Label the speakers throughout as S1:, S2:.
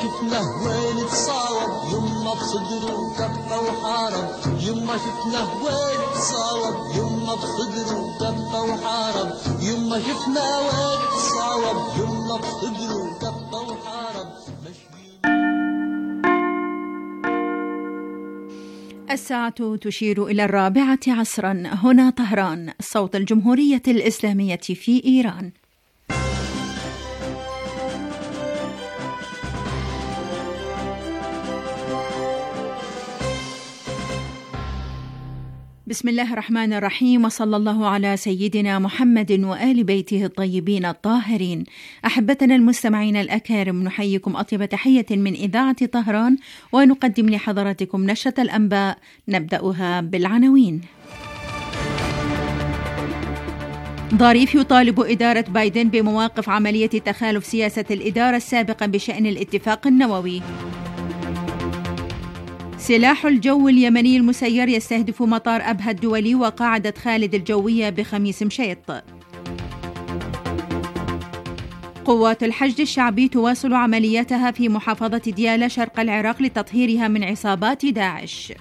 S1: شفناه وين تصاوب يما بصدره كفة وحارب، يما شفناه وين تصاوب يما بصدره كفة وحارب، يما شفناه وين تصاوب يما بصدره كفة وحارب.
S2: الساعة تشير إلى 4 عصرا، هنا طهران، صوت الجمهورية الإسلامية في إيران. بسم الله الرحمن الرحيم، وصلى الله على سيدنا محمد وآل بيته الطيبين الطاهرين. أحبتنا المستمعين الأكارم، نحييكم أطيب تحية من إذاعة طهران، ونقدم لحضراتكم نشرة الأنباء، نبدأها بالعناوين. ظريف يطالب إدارة بايدن بمواقف عملية تخالف سياسة الإدارة السابقة بشأن الاتفاق النووي. سلاح الجو اليمني المسير يستهدف مطار أبها الدولي وقاعدة خالد الجوية بخميس مشيط. قوات الحشد الشعبي تواصل عملياتها في محافظة ديالى شرق العراق لتطهيرها من عصابات داعش.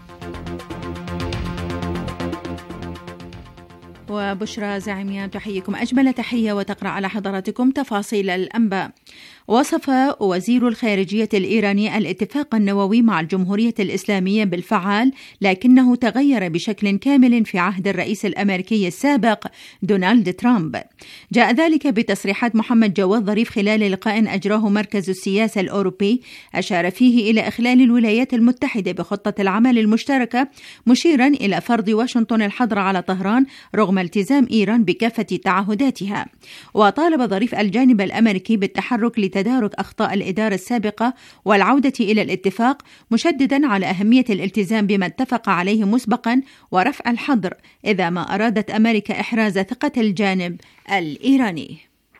S2: وبشرى زعيميان تحييكم أجمل تحية وتقرأ على حضراتكم تفاصيل الأنباء. وصف وزير الخارجية الإيراني الاتفاق النووي مع الجمهورية الإسلامية بالفعال، لكنه تغير بشكل كامل في عهد الرئيس الأمريكي السابق دونالد ترامب. جاء ذلك بتصريحات محمد جواد ظريف خلال لقاء أجراه مركز السياسة الأوروبي، أشار فيه إلى إخلال الولايات المتحدة بخطة العمل المشتركة، مشيرا إلى فرض واشنطن الحظر على طهران رغم التزام إيران بكافة تعهداتها. وطالب ظريف الجانب الأمريكي بالتحرك لتدارك أخطاء الإدارة السابقة والعودة إلى الاتفاق، مشددا على أهمية الالتزام بما اتفق عليه مسبقا ورفع الحظر إذا ما أرادت أمريكا إحراز ثقة الجانب الإيراني.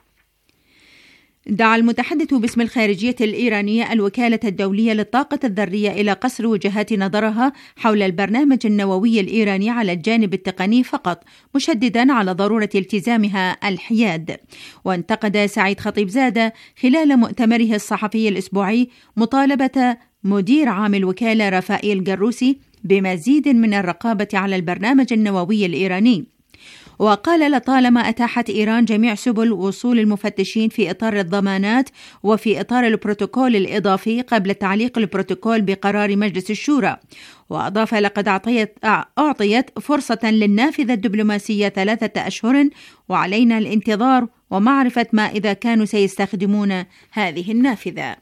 S2: دعا المتحدث باسم الخارجية الإيرانية الوكالة الدولية للطاقة الذرية إلى قصر وجهات نظرها حول البرنامج النووي الإيراني على الجانب التقني فقط، مشددا على ضرورة التزامها الحياد. وانتقد سعيد خطيبزادة خلال مؤتمره الصحفي الأسبوعي مطالبة مدير عام الوكالة رافائيل جروسي بمزيد من الرقابة على البرنامج النووي الإيراني. وقال: لطالما أتاحت إيران جميع سبل وصول المفتشين في إطار الضمانات وفي إطار البروتوكول الإضافي قبل تعليق البروتوكول بقرار مجلس الشورى. وأضاف: لقد أعطيت فرصة للنافذة الدبلوماسية 3 أشهر، وعلينا الانتظار ومعرفة ما إذا كانوا سيستخدمون هذه النافذة.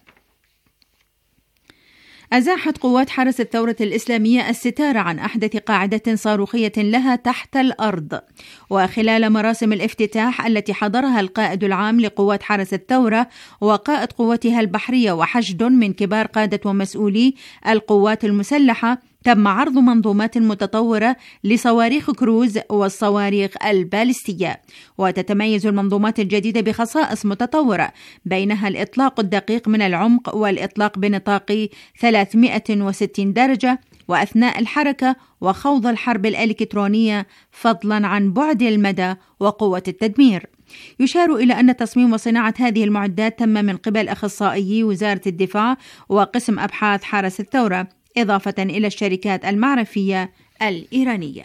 S2: أزاحت قوات حرس الثورة الإسلامية الستار عن أحدث قاعدة صاروخية لها تحت الأرض. وخلال مراسم الافتتاح التي حضرها القائد العام لقوات حرس الثورة وقائد قوتها البحرية وحشد من كبار قادة ومسؤولي القوات المسلحة، تم عرض منظومات متطورة لصواريخ كروز والصواريخ البالستية. وتتميز المنظومات الجديدة بخصائص متطورة، بينها الإطلاق الدقيق من العمق والإطلاق بنطاق 360 درجة وأثناء الحركة، وخوض الحرب الإلكترونية، فضلا عن بعد المدى وقوة التدمير. يشار إلى أن تصميم وصناعة هذه المعدات تم من قبل أخصائيي وزارة الدفاع وقسم أبحاث حرس الثورة، إضافة إلى الشركات المعرفية الإيرانية.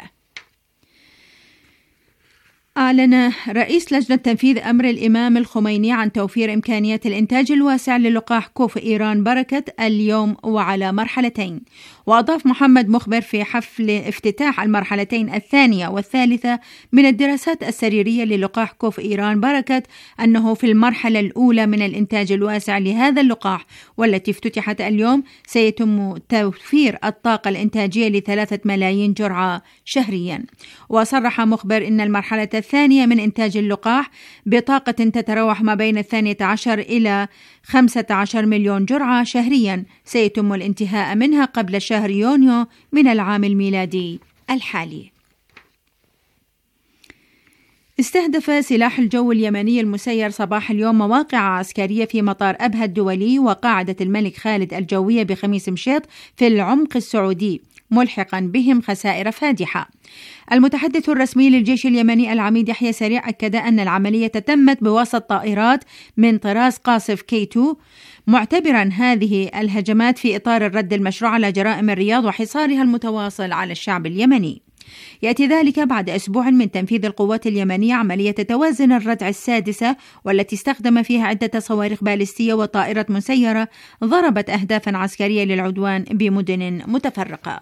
S2: أعلن رئيس لجنة تنفيذ أمر الإمام الخميني عن توفير إمكانيات الإنتاج الواسع للقاح كوف إيران بركة اليوم وعلى مرحلتين. وأضاف محمد مخبر في حفل افتتاح المرحلتين الثانية والثالثة من الدراسات السريرية للقاح كوف إيران بركة أنه في المرحلة الأولى من الإنتاج الواسع لهذا اللقاح والتي افتتحت اليوم سيتم توفير الطاقة الإنتاجية ل3 ملايين جرعة شهريا. وصرح مخبر أن المرحلة الثانية من إنتاج اللقاح بطاقة تتراوح ما بين 12 إلى 15 مليون جرعة شهريا سيتم الانتهاء منها قبل شهر يونيو من العام الميلادي الحالي. استهدف سلاح الجو اليمني المسير صباح اليوم مواقع عسكرية في مطار أبها الدولي وقاعدة الملك خالد الجوية بخميس مشيط في العمق السعودي، ملحقا بهم خسائر فادحة. المتحدث الرسمي للجيش اليمني العميد يحيى سريع أكد أن العملية تمت بواسطة طائرات من طراز قاصف K2، معتبرا هذه الهجمات في إطار الرد المشروع على جرائم الرياض وحصارها المتواصل على الشعب اليمني. يأتي ذلك بعد أسبوع من تنفيذ القوات اليمنية عملية توازن الردع السادسة، والتي استخدم فيها عدة صواريخ باليستية وطائرة مسيرة ضربت أهدافا عسكرية للعدوان بمدن متفرقة.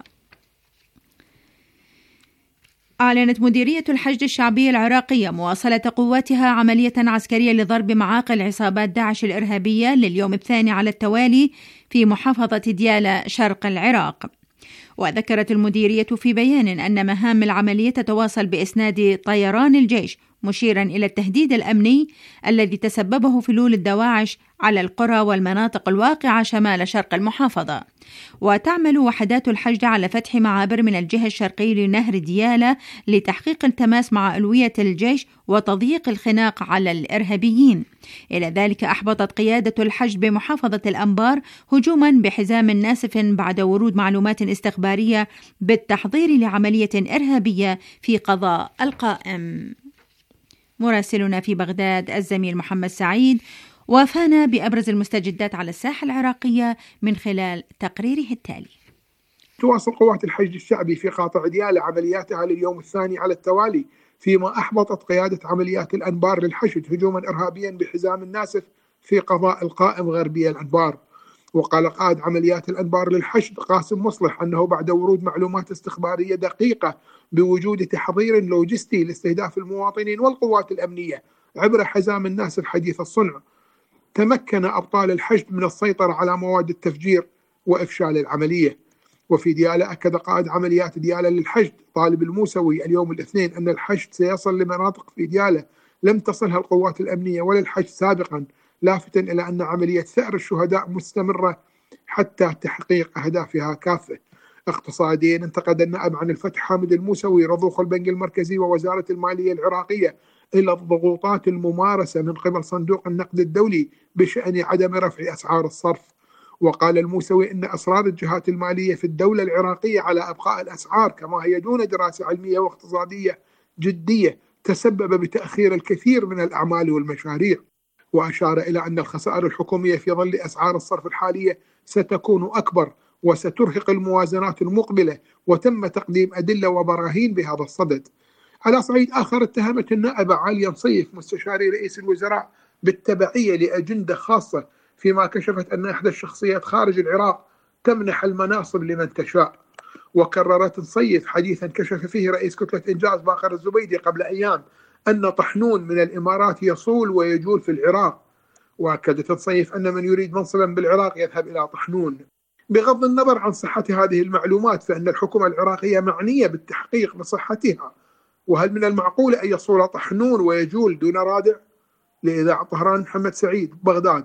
S2: أعلنت مديرية الحشد الشعبي العراقية مواصلة قواتها عملية عسكرية لضرب معاقل عصابات داعش الإرهابية لليوم الثاني على التوالي في محافظة ديالى شرق العراق. وذكرت المديرية في بيان أن مهام العملية تتواصل بإسناد طيران الجيش، مشيرا إلى التهديد الأمني الذي تسببه فلول الدواعش على القرى والمناطق الواقعة شمال شرق المحافظة. وتعمل وحدات الحشد على فتح معابر من الجهة الشرقية لنهر ديالى لتحقيق التماس مع ألوية الجيش وتضييق الخناق على الإرهابيين. إلى ذلك أحبطت قيادة الحشد بمحافظة الأنبار هجوما بحزام ناسف بعد ورود معلومات استخبارية بالتحضير لعملية إرهابية في قضاء القائم. مراسلنا في بغداد الزميل محمد سعيد وافانا بأبرز المستجدات على الساحة العراقية من خلال تقريره التالي.
S3: تواصل قوات الحشد الشعبي في قاطع ديالى عملياتها لليوم الثاني على التوالي، فيما أحبطت قيادة عمليات الأنبار للحشد هجوما إرهابيا بحزام الناسف في قضاء القائم غربي الأنبار. وقال قائد عمليات الأنبار للحشد قاسم مصلح أنه بعد ورود معلومات استخبارية دقيقة بوجود تحضير لوجستي لاستهداف المواطنين والقوات الأمنية عبر حزام الناسف حديث الصنع، تمكن أبطال الحشد من السيطرة على مواد التفجير وإفشال العملية. وفي ديالى أكد قائد عمليات ديالى للحشد طالب الموسوي اليوم الاثنين أن الحشد سيصل لمناطق في ديالى لم تصلها القوات الأمنية ولا الحشد سابقا، لافتا إلى أن عملية ثأر الشهداء مستمرة حتى تحقيق أهدافها كافة. اقتصاديا انتقد النائب عن الفتح حامد الموسوي رضوخ البنك المركزي ووزارة المالية العراقية إلى الضغوطات الممارسة من قبل صندوق النقد الدولي بشأن عدم رفع أسعار الصرف. وقال الموسوي إن إصرار الجهات المالية في الدولة العراقية على إبقاء الأسعار كما هي دون دراسة علمية واقتصادية جدية تسبب بتأخير الكثير من الأعمال والمشاريع. وأشار إلى أن الخسائر الحكومية في ظل أسعار الصرف الحالية ستكون أكبر وسترهق الموازنات المقبلة، وتم تقديم أدلة وبراهين بهذا الصدد. على صعيد آخر، اتهمت النائبة عالية نصيف مستشاري رئيس الوزراء بالتبعية لأجندة خاصة، فيما كشفت أن إحدى الشخصيات خارج العراق تمنح المناصب لمن تشاء. وكررت نصيف حديثا كشف فيه رئيس كتلة إنجاز باقر الزبيدي قبل أيام أن طحنون من الإمارات يصول ويجول في العراق. وأكدت نصيف أن من يريد منصبا بالعراق يذهب إلى طحنون. بغض النظر عن صحة هذه المعلومات، فإن الحكومة العراقية معنية بالتحقيق بصحتها. وهل من المعقول أن يصول طحنون ويجول دون رادع؟ لإذاعة طهران محمد سعيد، بغداد.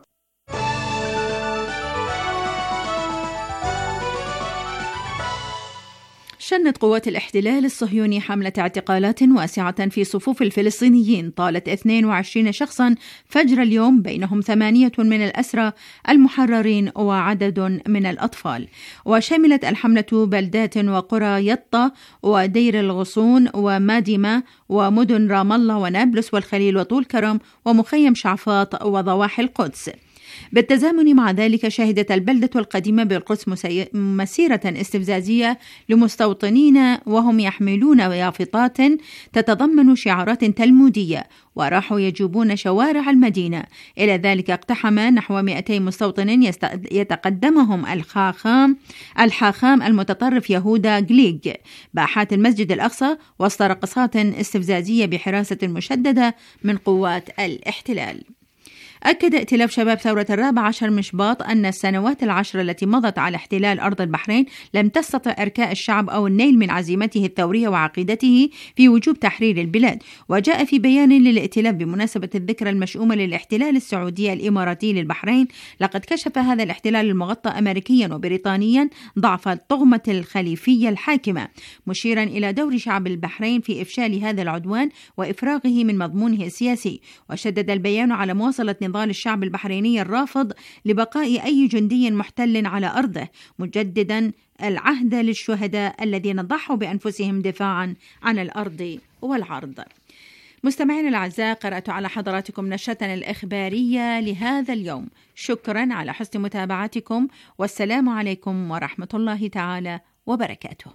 S2: شنت قوات الاحتلال الصهيوني حملة اعتقالات واسعة في صفوف الفلسطينيين طالت 22 شخصا فجر اليوم، بينهم 8 من الأسرى المحررين وعدد من الأطفال. وشملت الحملة بلدات وقرى يطا ودير الغصون ومادمة ومدن رام الله ونابلس والخليل وطول كرم ومخيم شعفاط وضواحي القدس. بالتزامن مع ذلك شهدت البلدة القديمة بالقدس مسيرة استفزازية لمستوطنين وهم يحملون يافطات تتضمن شعارات تلمودية وراحوا يجوبون شوارع المدينة. إلى ذلك اقتحم نحو 200 مستوطن يتقدمهم الحاخام المتطرف يهودا غليغ باحات المسجد الأقصى وسط رقصات استفزازية بحراسة مشددة من قوات الاحتلال. أكد ائتلاف شباب ثورة 14 من شباط أن السنوات 10 التي مضت على احتلال أرض البحرين لم تستطع إركاء الشعب أو النيل من عزيمته الثورية وعقيدته في وجوب تحرير البلاد. وجاء في بيان للائتلاف بمناسبة الذكرى المشؤومة للاحتلال السعودي الإماراتي للبحرين: لقد كشف هذا الاحتلال المغطى أمريكيا وبريطانيا ضعف الطغمة الخليفية الحاكمة، مشيرا إلى دور شعب البحرين في إفشال هذا العدوان وإفراغه من مضمونه السياسي. وشدد البيان على مواصلة نضال الشعب البحريني الرافض لبقاء أي جندي محتل على أرضه، مجددا العهد للشهداء الذين ضحوا بأنفسهم دفاعا عن الأرض والعرض. مستمعين الأعزاء، قرأت على حضراتكم نشرتنا الإخبارية لهذا اليوم. شكرا على حسن متابعتكم، والسلام عليكم ورحمة الله تعالى وبركاته.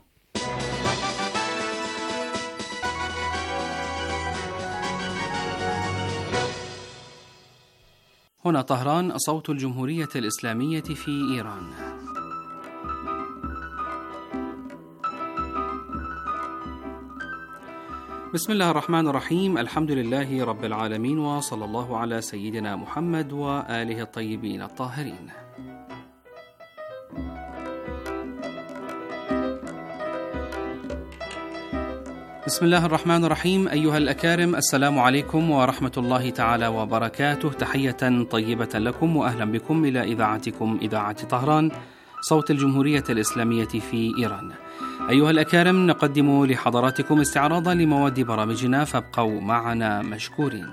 S4: هنا طهران، صوت الجمهورية الإسلامية في إيران. بسم الله الرحمن الرحيم، الحمد لله رب العالمين، وصلى الله على سيدنا محمد وآله الطيبين الطاهرين. بسم الله الرحمن الرحيم. أيها الأكارم، السلام عليكم ورحمة الله تعالى وبركاته. تحية طيبة لكم وأهلا بكم إلى إذاعتكم إذاعة طهران، صوت الجمهورية الإسلامية في إيران. أيها الأكارم، نقدم لحضراتكم استعراضا لمواد برامجنا، فابقوا معنا مشكورين.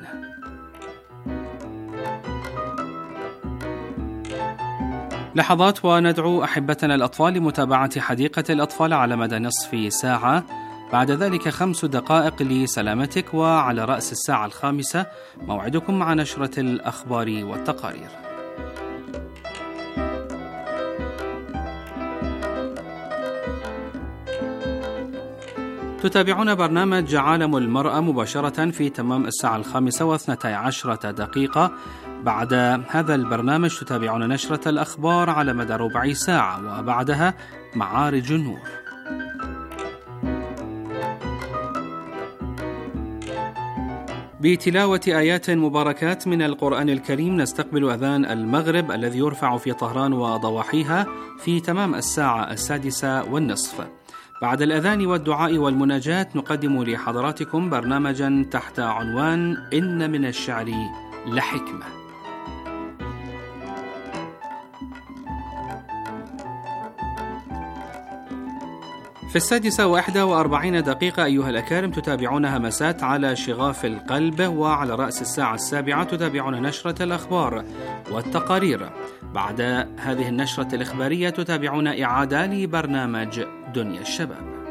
S4: لحظات وندعو أحبتنا الأطفال لمتابعة حديقة الأطفال على مدى نصف ساعة، بعد ذلك 5 دقائق لسلامتك، وعلى رأس الساعة 5 موعدكم مع نشرة الأخبار والتقارير. تتابعون برنامج عالم المرأة مباشرة في تمام الساعة 5:12 دقيقة. بعد هذا البرنامج تتابعون نشرة الأخبار على مدى ربع ساعة، وبعدها معارج النور. بتلاوة آيات مباركات من القرآن الكريم نستقبل أذان المغرب الذي يرفع في طهران وضواحيها في تمام الساعة 6:30. بعد الأذان والدعاء والمناجاة نقدم لحضراتكم برنامجا تحت عنوان إن من الشعر لحكمة. في 6:41 دقيقة أيها الأكارم تتابعون همسات على شغاف القلب، وعلى رأس الساعة 7 تتابعون نشرة الأخبار والتقارير. بعد هذه النشرة الإخبارية تتابعون إعادة لبرنامج دنيا الشباب.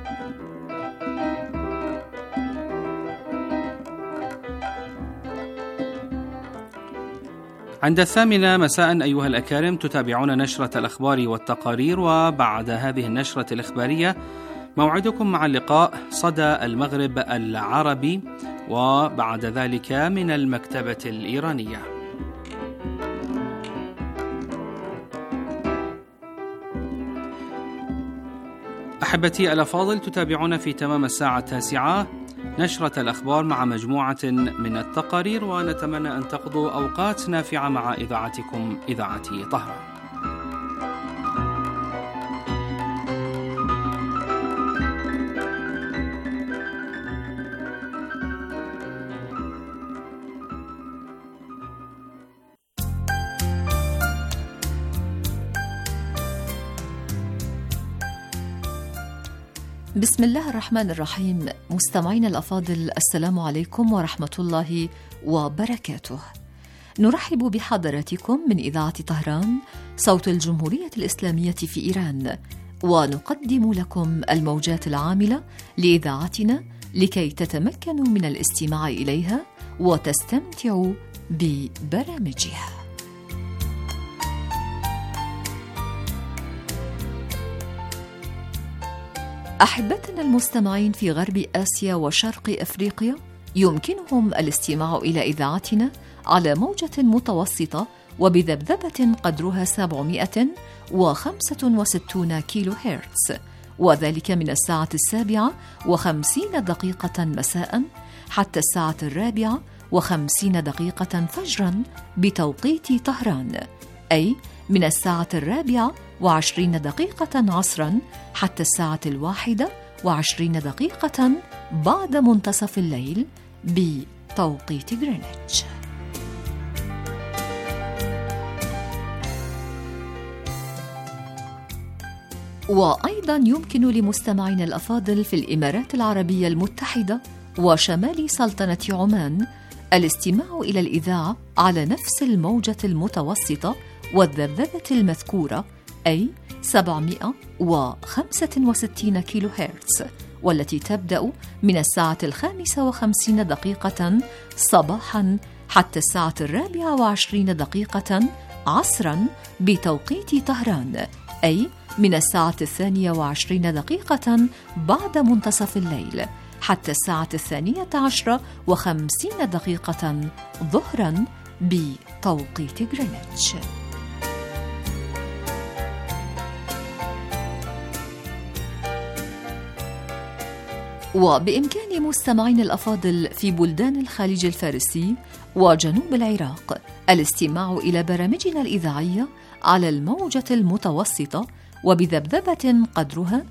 S4: عند 8 مساء أيها الأكارم تتابعون نشرة الأخبار والتقارير، وبعد هذه النشرة الإخبارية موعدكم مع اللقاء صدى المغرب العربي، وبعد ذلك من المكتبة الإيرانية. أحبتي الأفاضل، تتابعون في تمام الساعة 9 نشرة الأخبار مع مجموعة من التقارير، ونتمنى أن تقضوا أوقات نافعة مع إذاعتكم إذاعة طهران.
S5: بسم الله الرحمن الرحيم. مستمعين الأفاضل، السلام عليكم ورحمة الله وبركاته. نرحب بحضراتكم من إذاعة طهران، صوت الجمهورية الإسلامية في إيران، ونقدم لكم الموجات العاملة لإذاعتنا لكي تتمكنوا من الاستماع إليها وتستمتعوا ببرامجها. أحبتنا المستمعين في غرب آسيا وشرق أفريقيا، يمكنهم الاستماع إلى إذاعتنا على موجة متوسطة وبذبذبة قدرها 765 كيلو هرتز، وذلك من الساعة 7:50 مساء حتى الساعة 4:50 فجرا بتوقيت طهران، أي من الساعة 4:20 عصرا حتى الساعة 1:20 بعد منتصف الليل بتوقيت غرينتش. وأيضا يمكن لمستمعين الأفاضل في الإمارات العربية المتحدة وشمال سلطنة عمان الاستماع إلى الإذاعة على نفس الموجة المتوسطة والذبذبة المذكورة، أي 765 كيلو هرتز، والتي تبدأ من الساعة 55 صباحاً حتى الساعة 24 عصراً بتوقيت طهران، أي من الساعة 22 بعد منتصف الليل حتى الساعة 12:50 ظهراً بتوقيت غرينتش. وبإمكان مستمعين الأفاضل في بلدان الخليج الفارسي وجنوب العراق الاستماع إلى برامجنا الإذاعية على الموجة المتوسطة وبذبذبة قدرها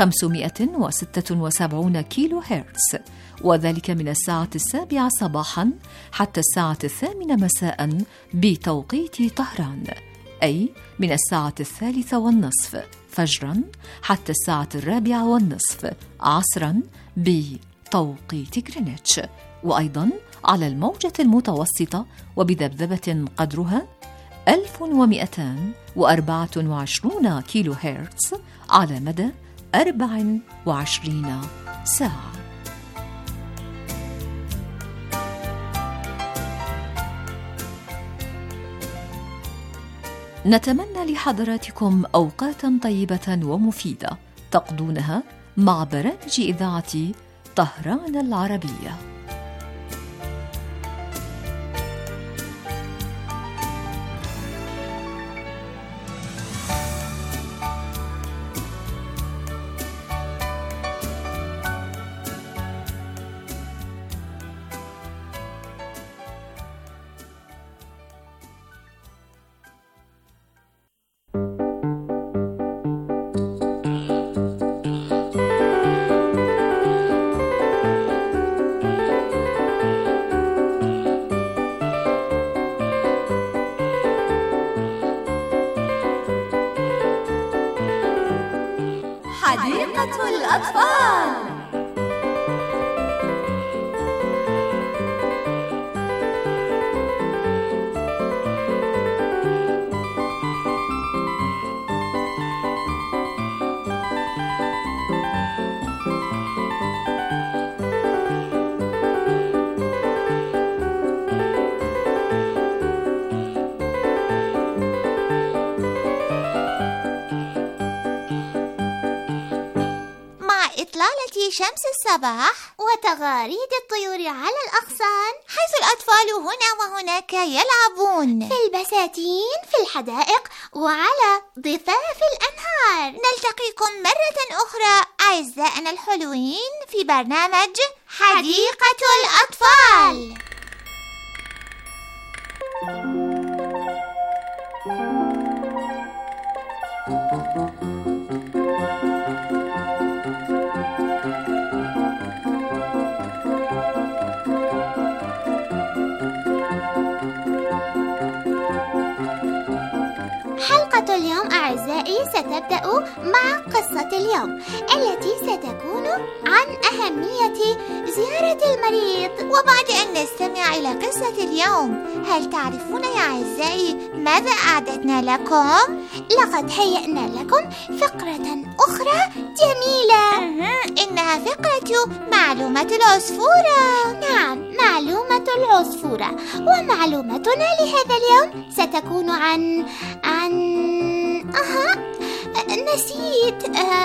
S5: 576 كيلو هرتز، وذلك من الساعة 7 صباحاً حتى الساعة 8 مساءً بتوقيت طهران، أي من الساعة 3:30 فجراً حتى الساعة 4:30 عصراً بتوقيت غرينتش، وأيضاً على الموجة المتوسطة وبذبذبة قدرها 1224 كيلو هرتز على مدى 24 ساعة. نتمنى لحضراتكم أوقاتاً طيبة ومفيدة تقضونها مع برامج إذاعة طهران العربية.
S6: حديقة الأطفال.
S7: إطلالة شمس الصباح وتغاريد الطيور على الأغصان، حيث الأطفال هنا وهناك يلعبون في البساتين في الحدائق وعلى ضفاف الأنهار. نلتقيكم مرة أخرى أعزائنا الحلوين في برنامج حديقة الأطفال. حلقة اليوم أعزائي ستبدأ مع قصة اليوم التي ستكون عن أهمية زيارة المريض. وبعد أن نستمع إلى قصة اليوم، هل تعرفون يا أعزائي ماذا أعددنا لكم؟ لقد هيأنا لكم فقرة أخرى جميلة، إنها فقرة معلومة العصفورة. نعم، معلومة العصفورة. ومعلومتنا لهذا اليوم ستكون عن نسيت.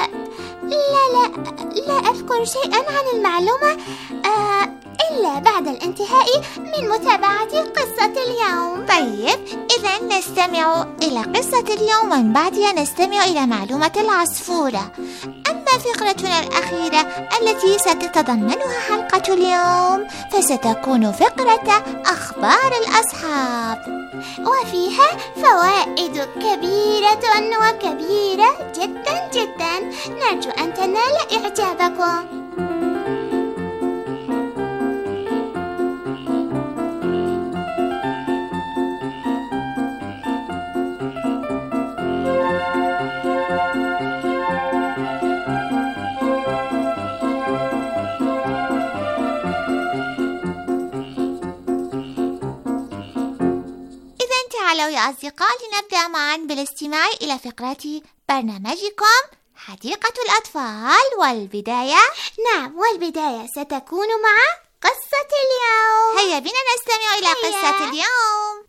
S7: لا أذكر شيئا عن المعلومة إلا بعد الانتهاء من متابعة قصة اليوم. طيب، إذا نستمع إلى قصة اليوم ومن بعدها نستمع إلى معلومة العصفورة. أما فقرتنا الأخيرة التي ستتضمنها حلقة اليوم فستكون فقرة أخبار الأصحاب، وفيها فوائد كبيرة وكبيرة جدا جدا، نرجو أن تنال إعجابكم. أصدقاء لنبدأ معا بالاستماع إلى فقرة برنامجكم حديقة الأطفال. والبداية والبداية ستكون مع قصة اليوم. هيا بنا نستمع إلى قصة اليوم.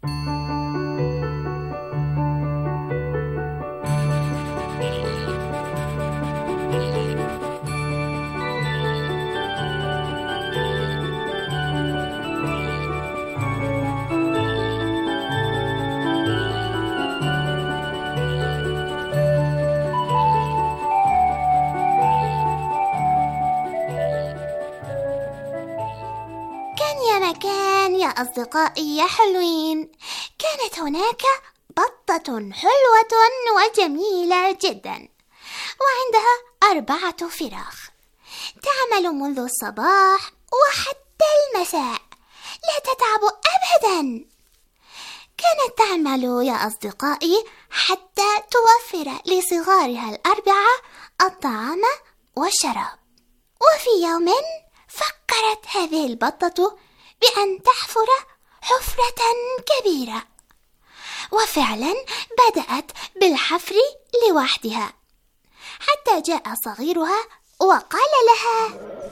S7: يا أصدقائي يا حلوين، كانت هناك بطة حلوة وجميلة جدا، وعندها 4 فراخ، تعمل منذ الصباح وحتى المساء، لا تتعب أبدا. كانت تعمل يا أصدقائي حتى توفر لصغارها 4 الطعام والشراب. وفي يوم فكرت هذه البطة بأن تحفر حفرة كبيرة، وفعلا بدأت بالحفر لوحدها، حتى جاء صغيرها وقال لها: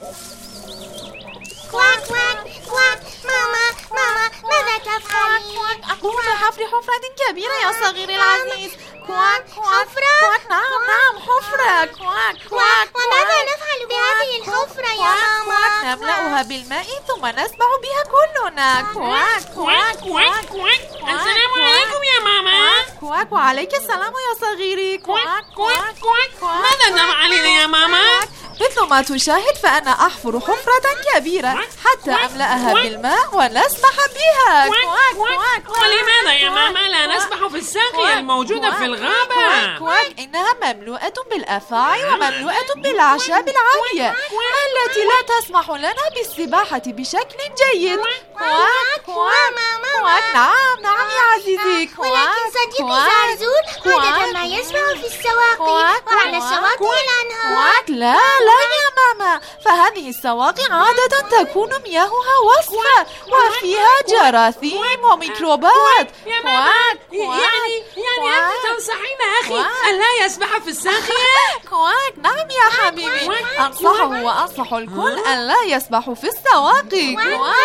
S7: كواك كواك كواك ماما ماذا تفعلين؟
S8: أقوم بحفر حفرة كبيرة يا صغيري العزيز. كواك
S7: حفرة؟
S8: كواك نعم حفرة. كواك كواك.
S7: وماذا نفعل بهذه الحفرة يا ماما؟
S8: نملأها بالماء ثم نسبح بها كلنا. كواك كواك كواك كواك.
S9: السلام عليكم يا ماما.
S8: كواك وعليك السلام يا صغيري.
S9: كواك كواك كواك. ماذا نفعل يا ماما؟
S8: مثل ما تشاهد فأنا أحفر حفرة كبيرة حتى أملأها بالماء ونسبح بها.
S9: كواك كواك. ولماذا يا ماما لا نسبح في الساقية الموجودة في الغابة؟
S8: كواك إنها مملوءة بالأفاعي ومملوءة بالأعشاب العالية التي لا تسمح لنا بالسباحة بشكل جيد. كواك كواك كواك. نعم يا عزيزي.
S7: ولكن صديقي زرزور عادة ما يسبح في السواقي وعلى الشواطئ والأنهار.
S8: لا يا ماما، فهذه السواقي عادة تكون مياهها وسخة وفيها جراثيم وميكروبات.
S9: يا ماما يعني أنت تنصحين أخي أن لا يسبح في الساقية؟
S8: كواك. نعم يا حبيبي، أنصحه وأنصح الكل أن لا يسبحوا في السواقي.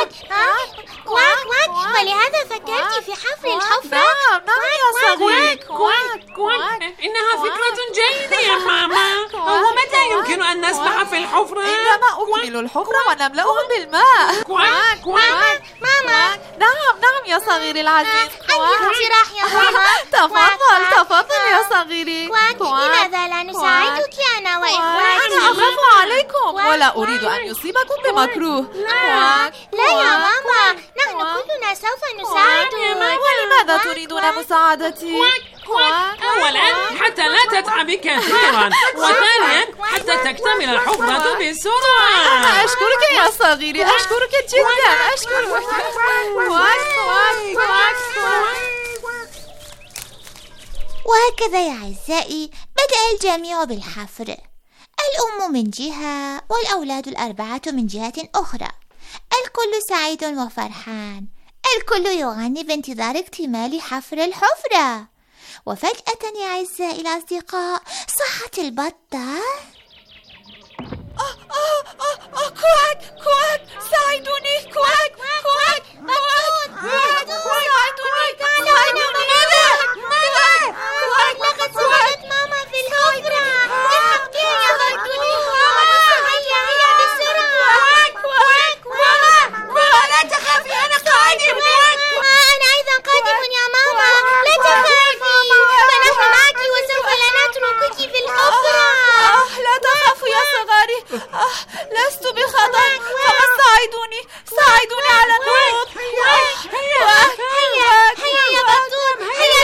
S7: كواك ولهذا فكرت في حفر الحفرة؟
S8: نعم يا صغيري.
S9: كواك. إنها فكرة جيدة يا ماما. ومتى يمكن أن نسبح في الحفرة؟
S8: عندما أكمل الحفرة ونملأها بالماء.
S9: كواك كواك.
S7: ماما.
S8: نعم يا صغيري العزيز.
S7: أي اقتراح يا ماما؟
S8: تفضل يا صغيري.
S7: لماذا لا نساعدك أنا وإخواتي؟
S8: أنا أخاف عليكم ولا أريد أن يصيبكم بمكروه.
S7: لا يا ماما، نحن كلنا سوف نساعدك.
S8: ولماذا تريدون مساعدتي؟
S9: أولا حتى لا تتعبي كثيرا، وثانيا حتى تكتمل الحفرة بسرعة.
S8: أنا أشكرك يا صغيري، أشكرك جدا، أشكرك.
S7: وهكذا يا أعزائي بدأ الجميع بالحفر، الأم من جهة والأولاد 4 من جهة أخرى. الكل سعيد وفرحان، الكل يغني بانتظار اكتمال حفر الحفرة. وفجأة يا أعزائي الأصدقاء صاحت البطة:
S8: كواك كواك، ساعدوني. كواك كواك
S7: لقد سقطت ماما في الحفرة. يا بطوني ماما، هيا بسرعة.
S8: لا تخافي، أنا قادم.
S7: أنا أيضا قادم يا ماما، لا تخافي، فنحن معك وسوف لا نتركك في الحفرة.
S8: لا تخافوا يا صغاري، لست بخطر، فقط ساعدوني على النط.
S7: هيا يا بطون، هيا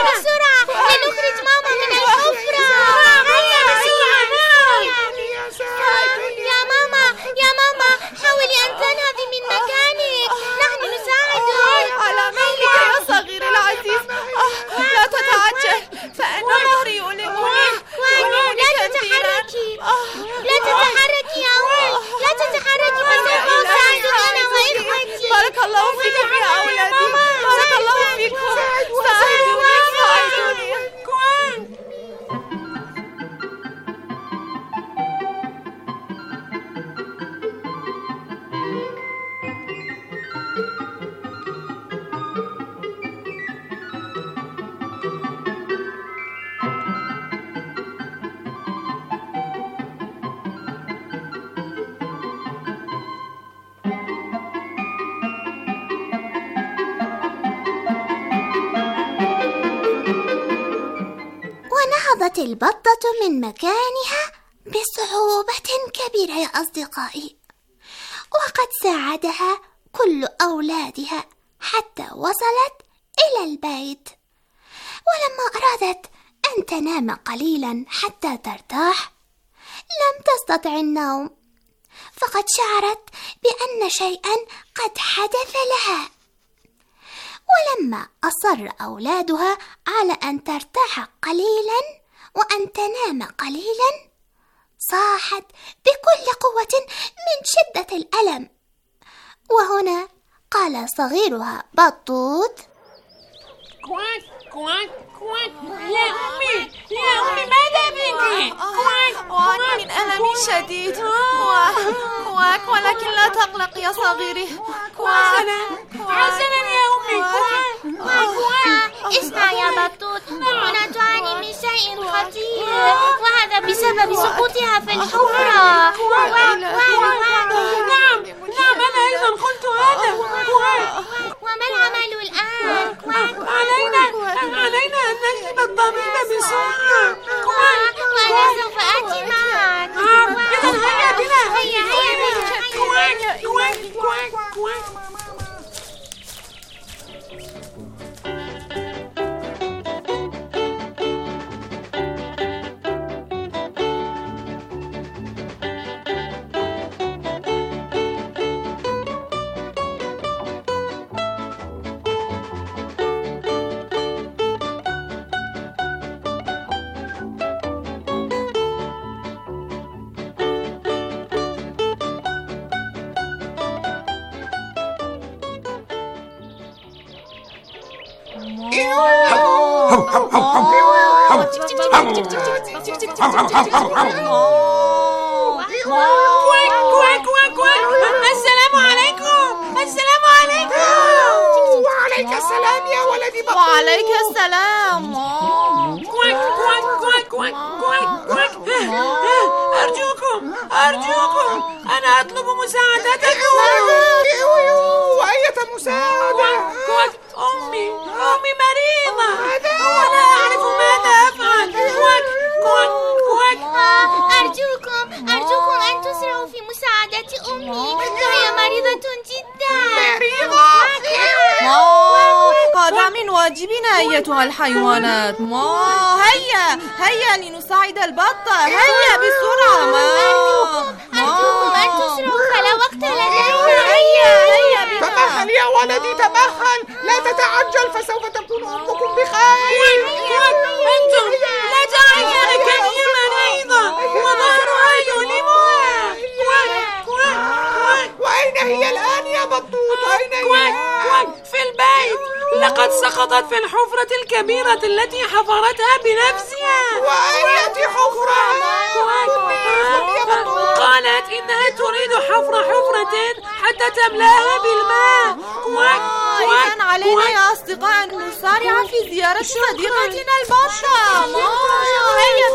S7: نهضت البطة من مكانها بصعوبة كبيرة يا أصدقائي، وقد ساعدها كل أولادها حتى وصلت إلى البيت. ولما أرادت أن تنام قليلا حتى ترتاح لم تستطع النوم، فقد شعرت بأن شيئا قد حدث لها. ولما أصر أولادها على أن ترتاح قليلا وأن تنام قليلا صاحت بكل قوة من شدة الألم. وهنا قال صغيرها بطوط:
S9: كواك كواك كواك يا أمي ماذا بك؟
S8: كواك من ألم شديد. كواك ولكن لا تقلق يا صغيري.
S9: حسنا يا أمي.
S7: اسمع يا بطوط، هنا تعاني من شيء خطير، وهذا بسبب سقوطها في الحفرة.
S9: نعم أنا أيضا قلت هذا.
S7: وما العمل الآن؟
S9: علينا أن نجلب الطبيب بسرعة.
S7: وأنا سوف آتي معك.
S9: إذن هيا بنا.
S7: هيا.
S9: كواك. السلام عليكم.
S3: وعليك السلام يا ولدي بطوط.
S8: وعليك السلام.
S9: أرجوكم أنا أطلب مساعدتكم.
S3: وأية مساعدة؟
S9: أمي مريضة ولا أعرف ماذا أفعل.
S7: أرجوكم أن تسرعوا في مساعدة أمي، فهي مريضة جدا.
S8: هذا من واجبنا أيتها الحيوانات. هيا لنساعد البطة. هيا بسرعة.
S7: أرجوكم أن تسرعوا فلا وقت لدينا.
S8: هيا
S3: تمهل يا ولدي، تمهل، لا تتعجل فسوف تكون أمكم بخير.
S9: أنتم لا تعرفون كم هي مريضة وظهرها يؤلمها.
S3: وأين هي الآن يا بطوط؟ أين هي؟
S9: في البيت. لقد سقطت في الحفرة الكبيرة التي حفرتها بنفسها.
S3: وأية حفرة؟
S9: قالت إنها تريد حفرة حتى تملاها بالماء.
S8: إذن علينا يا أصدقاء أن نسارع في زيارة صديقتنا البطة. هيا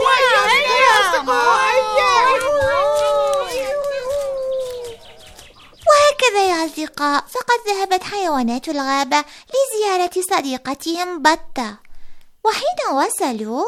S7: وهكذا يا أصدقاء، فقد ذهبت حيوانات الغابة لزيارة صديقتهم بطة. وحين وصلوا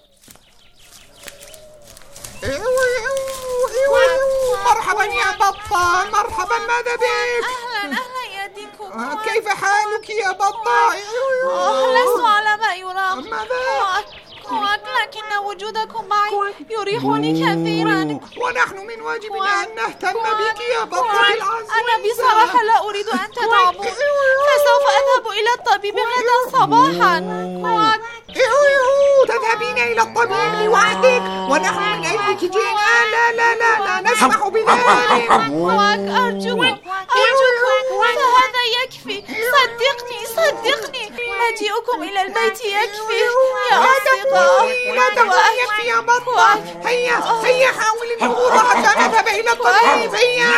S3: مرحبا يا بطة، مرحبا، ماذا بك؟
S8: أهلا يا ديكو.
S3: كيف حالك يا بطة؟
S8: لست على ما يرام.
S3: ماذا؟
S8: لكن وجودكم معي يريحني كثيرا.
S3: ونحن من واجبنا أن نهتم بك يا بطة العزيزة.
S8: أنا بصراحة لا أريد أن تتعبوا، فسوف أذهب إلى الطبيب غدا صباحا.
S3: تذهبين إلى الطبيب لوحدك ونحن من أجلك جئنا؟ لا نسمح بذلك.
S8: أرجوكم فهذا يكفي. صدقني مجيئكم إلى البيت يكفي يا أصدقاء.
S3: لا تقول يكفي يا بطة. هيا حاولي النهوض حتى نذهب إلى الطبيب.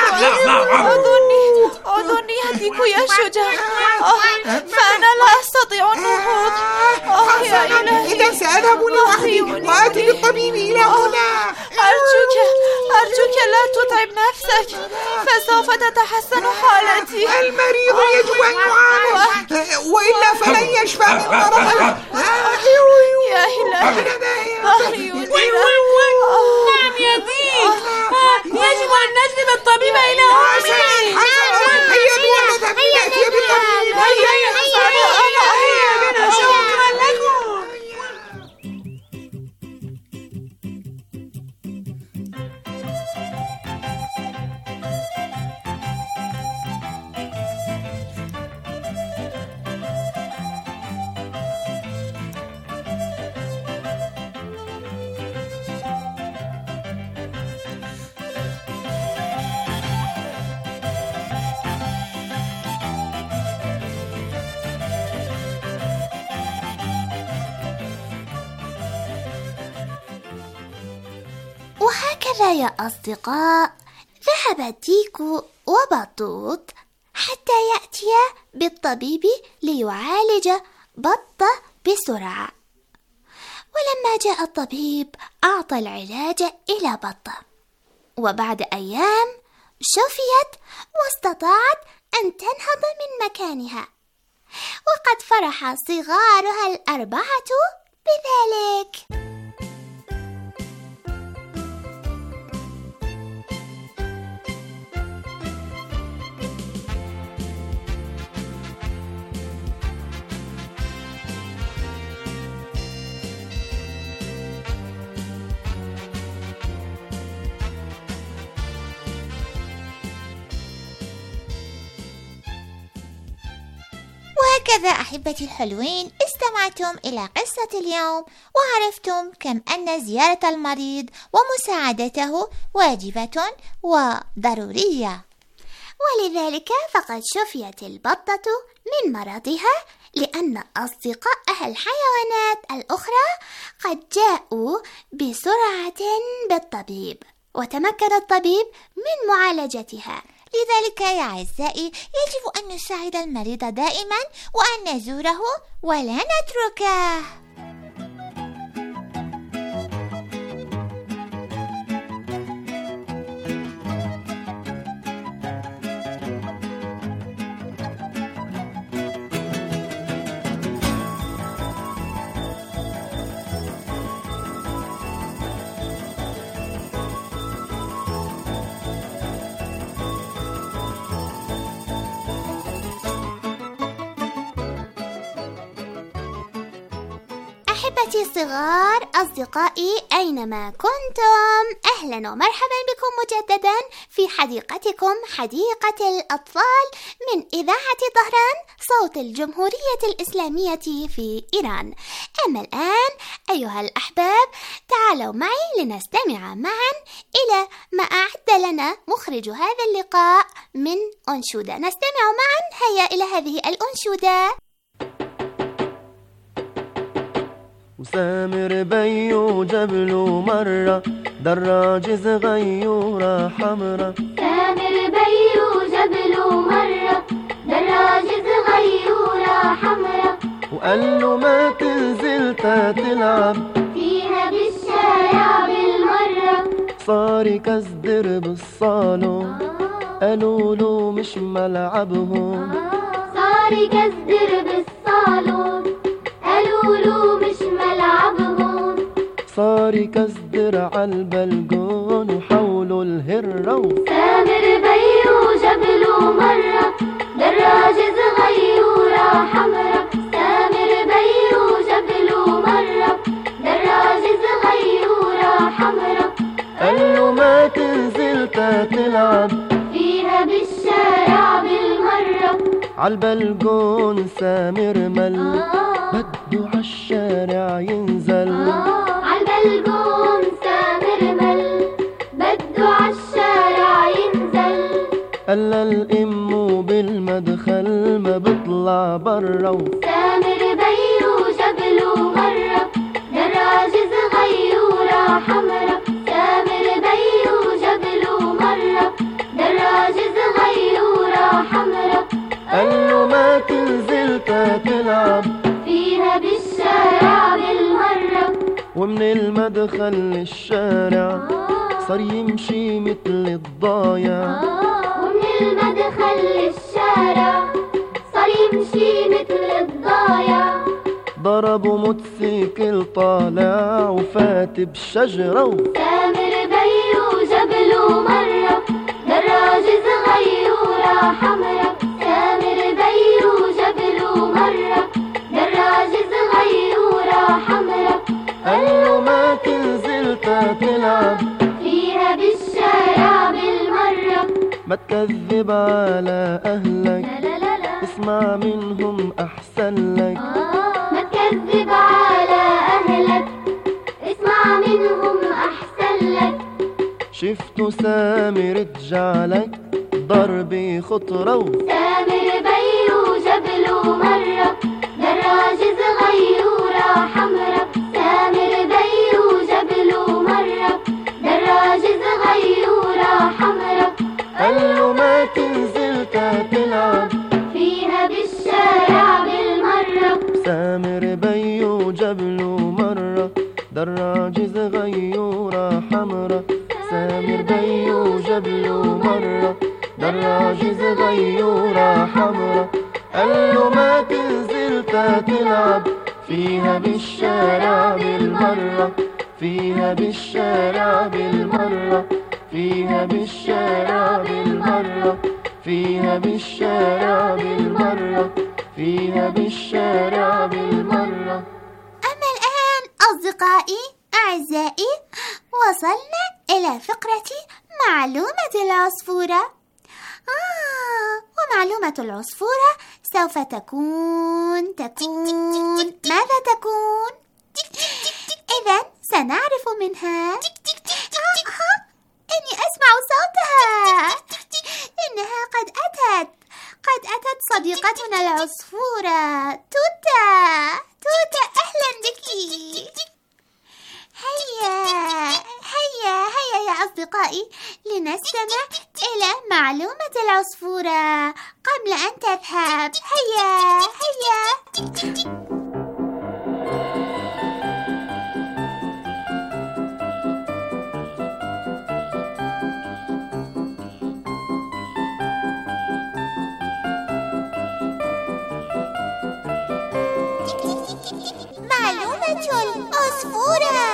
S8: أذني يهديك يا شجاع. فأنا لا أستطيع النهوض. يا إلهي.
S3: إذا سأذهب لوحدي وآتي بالطبيب إلى هنا.
S8: أرجوك لا تتعب نفسك، فسوف تتحسن حالتي.
S3: المريض يجب أن يعالج وإلا فلن يشفى من مرضه.
S8: يا إلهي، ظهري
S7: وهكذا يا أصدقاء ذهب ديكو وبطوط حتى يأتيا بالطبيب ليعالج بطة بسرعة. ولما جاء الطبيب أعطى العلاج إلى بطة، وبعد أيام شفيت واستطاعت أن تنهض من مكانها، وقد فرح صغارها الأربعة بذلك. وهكذا أحبتي الحلوين استمعتم إلى قصة اليوم، وعرفتم كم أن زيارة المريض ومساعدته واجبة وضرورية، ولذلك فقد شفيت البطة من مرضها، لأن أصدقائها الحيوانات الأخرى قد جاءوا بسرعة بالطبيب، وتمكن الطبيب من معالجتها. لذلك يا أعزائي يجب أن نساعد المريض دائما، وأن نزوره ولا نتركه. أحبتي الصغار، أصدقائي أينما كنتم، أهلا ومرحبا بكم مجددا في حديقتكم حديقة الأطفال من إذاعة طهران صوت الجمهورية الإسلامية في إيران. أما الآن أيها الأحباب تعالوا معي لنستمع معا إلى ما أعد لنا مخرج هذا اللقاء من أنشودة. نستمع معا، هيا إلى هذه الأنشودة.
S10: وسامر بيو جبلو مرة دراجة صغيرة حمرا.
S11: سامر بيو جبلو مرة دراجة صغيرة حمرا،
S10: وقال له ما تنزل تلعب
S11: فيها بالشارع بالمرة.
S10: صار يكسدر بالصالون قالوا له مش ملعبهم.
S11: صار يكسدر بالصالون قالوا له مش ملعبهم.
S10: صار يكسدر عالبلكون وحولوا الهرة.
S11: سامر بيو جبلو مرة دراجة صغيرة حمرا. سامر بيو جبلو مرة دراجة صغيرة حمرا،
S10: قال له ما تنزل تلعب
S11: فيها بالشارع بالمرة.
S10: عالبلكون سامر مل بده عالشارع ينزل.
S11: عالبلكون سامر مل بده عالشارع ينزل.
S10: قال الأم بالمدخل ما بطلع برا.
S11: سامر بيو جبلو مرة دراجة صغيرة حمرا. سامر بيو جبلو مرة دراجة صغيرة حمرا،
S10: قال له ما تنزل تلعب
S11: فيها بالشارع بالمرة.
S10: ومن المدخل للشارع صار يمشي مثل الضايع.
S11: ومن المدخل للشارع صار يمشي مثل الضايع.
S10: ضربوا موتسيكل طالع وفات بشجرة.
S11: سامر بيو جبلو مرة دراجة صغيرة حمرا. سامر بيو جبلو مرة دراجة صغيرة حمرا،
S10: قال له ما تنزل تلعب
S11: فيها بالشارع بالمرة.
S10: ما تكذب على أهلك
S11: لا لا لا،
S10: اسمع منهم أحسن لك.
S11: ما تكذب على أهلك اسمع منهم أحسن لك.
S10: شفتوا سامر تجعلك ضربي خطرة.
S11: سامر بيو جبلو مرة دراجة صغيرة حمرا. سامر بيو جبلو مرة دراجة
S10: مرة، دراجة غيورة حمرة، سامر بيو جبله مرة، دراجة غيورة حمرة، قال له ما تنزل تلعب فيها بالشارع بالمرة، فيها بالشارع بالمرة، فيها بالشارع بالمرة، فيها بالشارع بالمرة، فيها بالشارع بالمرة.
S7: أما الآن أصدقائي أعزائي وصلنا إلى فقرة معلومة العصفورة. ومعلومة العصفورة سوف تكون ماذا تكون؟ إذن سنعرف منها. إني أسمع صوتها، إنها قد أتت صديقتنا العصفورة توتا. أهلا بك. هيا يا أصدقائي لنستمع إلى معلومة العصفورة قبل أن تذهب. هيا معلومة العصفورة.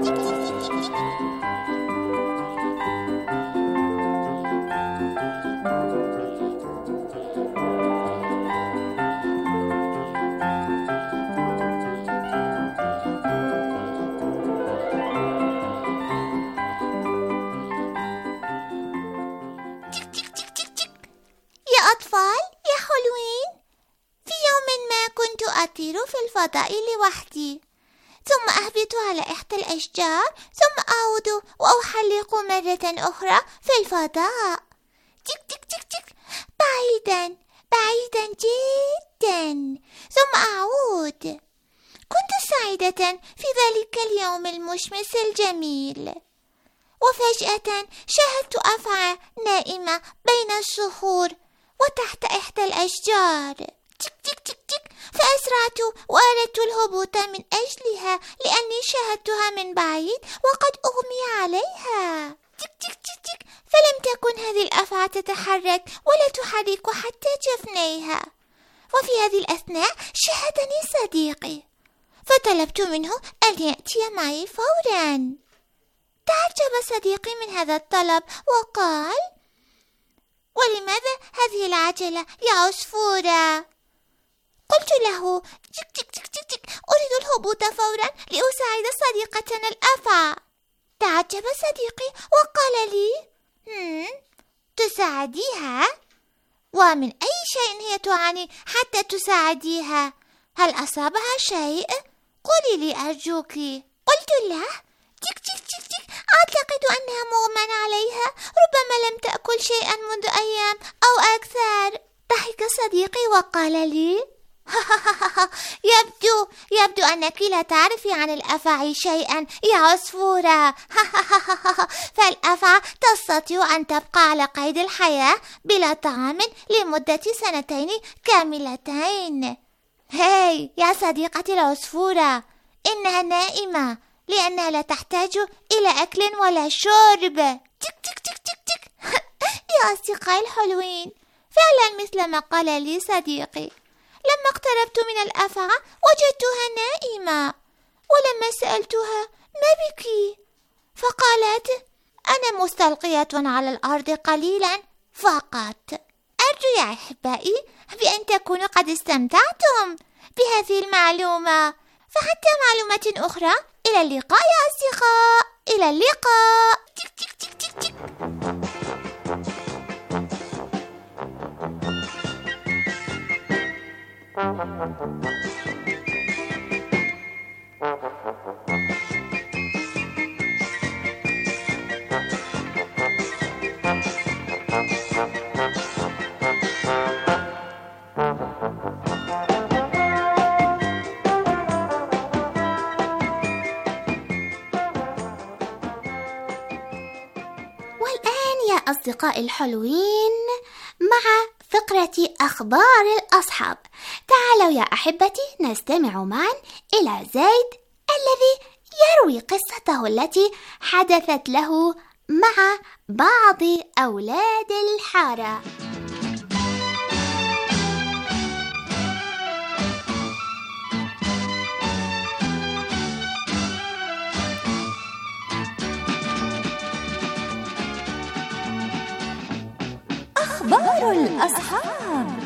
S7: يا أطفال يا حلوين، في يوم ما كنت أطير في الفضاء لوحدي، ثم أهبط على إحدى الأشجار، ثم أعود وأحلق مرة أخرى في الفضاء، تك تك تك تك، بعيدا جدا، ثم أعود. كنت سعيدة في ذلك اليوم المشمس الجميل، وفجأة شاهدت أفعى نائمة بين الصخور وتحت إحدى الأشجار. تك تك تك تك، فأسرعت وأردت الهبوط من أجلها لأني شاهدتها من بعيد وقد أغمي عليها. تك تك تك تك، فلم تكن هذه الأفعى تتحرك ولا تحرك حتى جفنيها. وفي هذه الأثناء شاهدني صديقي، فطلبت منه أن يأتي معي فورا. تعجب صديقي من هذا الطلب وقال: ولماذا هذه العجلة يا عصفورة؟ قلت له: تك تك تك تك تك، أريد الهبوط فورا لأساعد صديقتنا الأفعى. تعجب صديقي وقال لي: تساعديها؟ ومن أي شيء هي تعاني حتى تساعديها؟ هل أصابها شيء؟ قولي لي أرجوك. قلت له: تك تك تك تك، أعتقد أنها مغمى عليها، ربما لم تأكل شيئا منذ أيام أو أكثر. ضحك صديقي وقال لي: يبدو أنك لا تعرفي عن الأفعى شيئا يا عصفورة. فالأفعى تستطيع أن تبقى على قيد الحياة بلا طعام لمدة 2 سنين كاملتين. هاي يا صديقتي العصفورة، إنها نائمة لأنها لا تحتاج إلى أكل ولا شرب. تك تك تك تك تك. يا أصدقائي الحلوين، فعلا مثل ما قال لي صديقي، لما اقتربت من الأفعى وجدتها نائمة، ولما سألتها: ما بك؟ فقالت: أنا مستلقية على الأرض قليلا فقط. أرجو يا أحبائي بأن تكونوا قد استمتعتم بهذه المعلومة، فحتى معلومة أخرى، إلى اللقاء يا أصدقاء، إلى اللقاء. تك تك تك تك تك. أصدقائي الحلوين، مع فقرة أخبار الأصحاب. تعالوا يا أحبتي نستمع معا إلى زيد الذي يروي قصته التي حدثت له مع بعض أولاد الحارة.
S6: أخبار الأصحاب.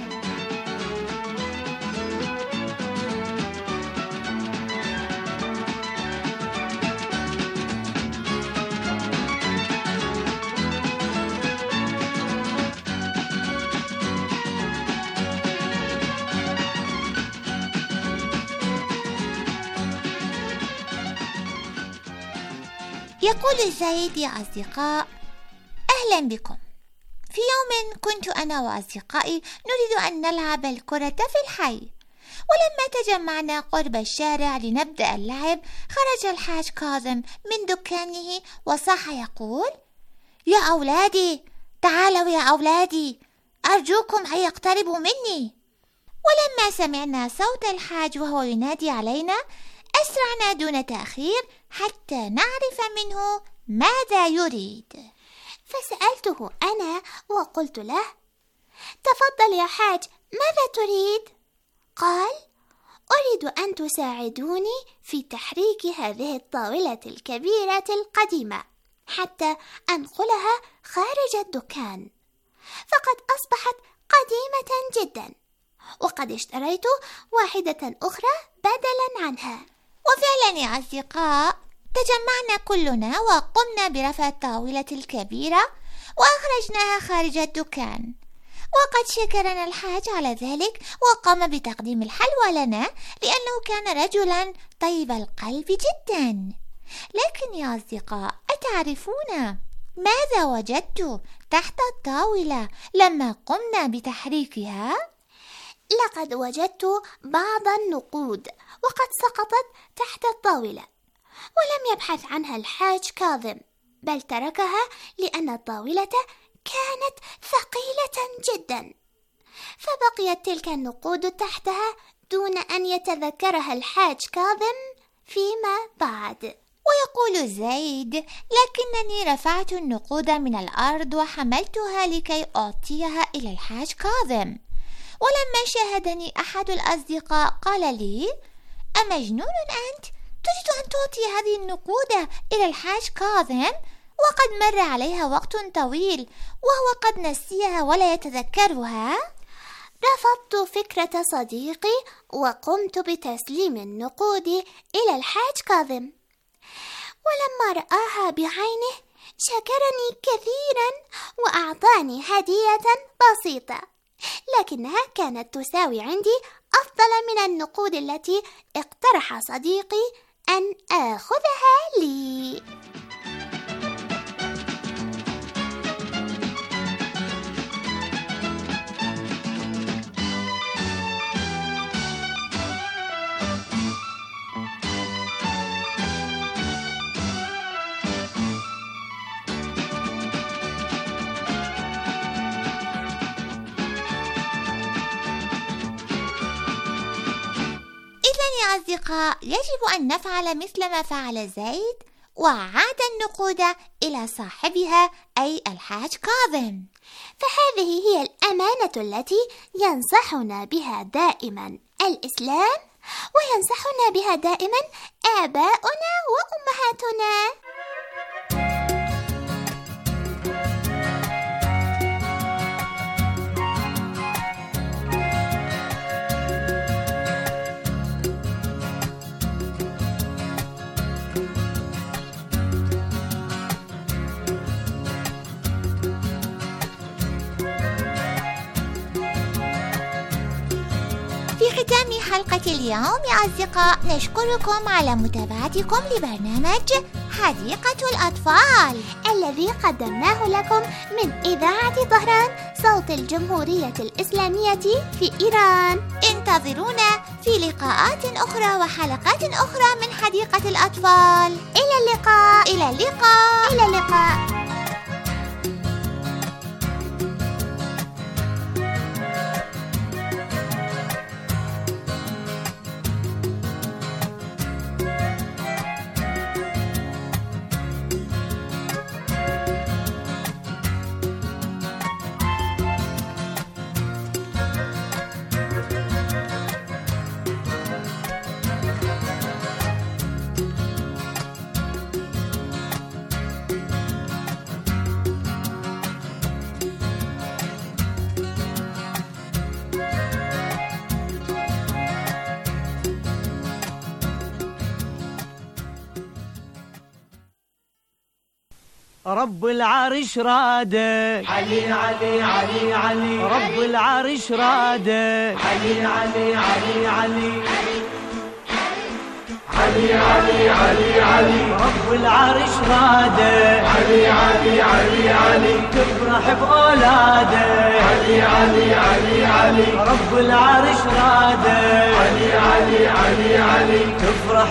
S7: يقول زيد يا أصدقاء: أهلا بكم. في يوم كنت أنا وأصدقائي نريد أن نلعب الكرة في الحي، ولما تجمعنا قرب الشارع لنبدأ اللعب خرج الحاج كاظم من دكانه وصاح يقول: يا أولادي تعالوا يا أولادي، أرجوكم أن يقتربوا مني. ولما سمعنا صوت الحاج وهو ينادي علينا أسرعنا دون تأخير حتى نعرف منه ماذا يريد. فسألته أنا وقلت له: تفضل يا حاج، ماذا تريد؟ قال: أريد أن تساعدوني في تحريك هذه الطاولة الكبيرة القديمة حتى أنقلها خارج الدكان، فقد أصبحت قديمة جدا، وقد اشتريت واحدة أخرى بدلا عنها. وفعلا يا أصدقاء تجمعنا كلنا وقمنا برفع الطاولة الكبيرة وأخرجناها خارج الدكان، وقد شكرنا الحاج على ذلك وقام بتقديم الحلوى لنا لأنه كان رجلا طيب القلب جدا. لكن يا أصدقاء أتعرفون ماذا وجدت تحت الطاولة لما قمنا بتحريكها؟ لقد وجدت بعض النقود وقد سقطت تحت الطاولة، ولم يبحث عنها الحاج كاظم، بل تركها لأن الطاولة كانت ثقيلة جدا، فبقيت تلك النقود تحتها دون أن يتذكرها الحاج كاظم فيما بعد. ويقول زيد: لكنني رفعت النقود من الأرض وحملتها لكي أعطيها إلى الحاج كاظم، ولما شاهدني أحد الأصدقاء قال لي: أمجنون أنت؟ تريد أن تعطي هذه النقود إلى الحاج كاظم وقد مر عليها وقت طويل وهو قد نسيها ولا يتذكرها؟ رفضت فكرة صديقي وقمت بتسليم النقود إلى الحاج كاظم، ولما رآها بعينه شكرني كثيرا وأعطاني هدية بسيطة، لكنها كانت تساوي عندي أفضل من النقود التي اقترح صديقي أن آخذها لي. يا أصدقاء يجب أن نفعل مثل ما فعل زيد وعاد النقود إلى صاحبها أي الحاج كاظم، فهذه هي الأمانة التي ينصحنا بها دائما الإسلام وينصحنا بها دائما آباؤنا وأمهاتنا. في ختام حلقة اليوم يا أصدقاء نشكركم على متابعتكم لبرنامج حديقة الأطفال الذي قدمناه لكم من إذاعة طهران صوت الجمهورية الإسلامية في إيران. انتظرونا في لقاءات أخرى وحلقات أخرى من حديقة الأطفال. إلى اللقاء. إلى اللقاء. إلى اللقاء.
S12: رب العرش راده،
S13: علي علي علي علي،
S12: رب العرش راده،
S13: علي علي علي علي، علي علي علي علي،
S12: رب العرش راده،
S13: علي علي علي علي،
S12: تفرح بأولاده،
S13: علي علي علي علي،
S12: رب العرش راده،
S13: علي علي علي علي،
S12: تفرح